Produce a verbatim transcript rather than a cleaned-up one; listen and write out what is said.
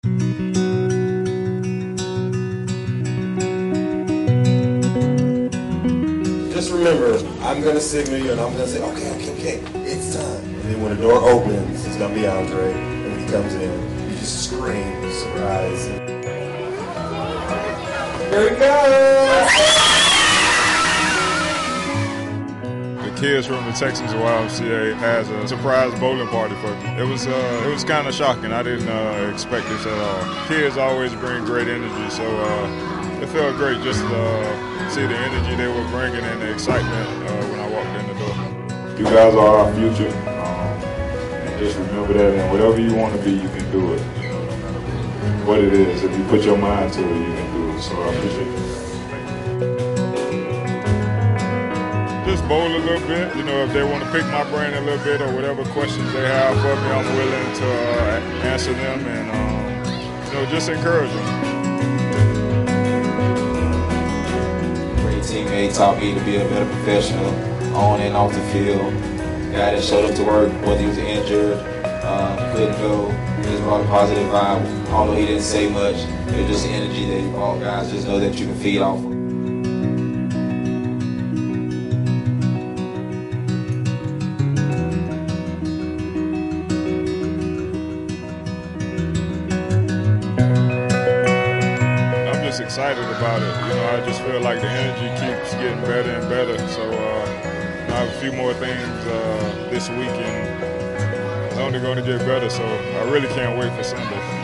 Just remember, I'm going to signal you and I'm going to say, okay, okay, okay, it's time. And then when the door opens, it's going to be Andre. And when he comes in, you just scream, surprise. Here we go! The kids from the Texans Y M C A has a surprise bowling party for me. It was uh, it was kind of shocking. I didn't uh, expect this at all. Kids always bring great energy, so uh, it felt great just to uh, see the energy they were bringing and the excitement uh, when I walked in the door. You guys are our future, um, and just remember that. And whatever you want to be, you can do it. You know, no matter what it is, if you put your mind to it, you can do it. So I appreciate it. Just bowl a little bit, you know, if they want to pick my brain a little bit or whatever questions they have for me, I'm willing to uh, answer them and, um, you know, just encourage them. Great teammate, taught me to be a better professional on and off the field. Guy that showed up to work, whether he was injured, uh, couldn't go, just brought a positive vibe. Although he didn't say much, it was just the energy that he brought. Guys just know that you can feed off of. Excited about it. You know, I just feel like the energy keeps getting better and better. So uh, I have a few more things uh, this week and it's only going to get better. So I really can't wait for Sunday.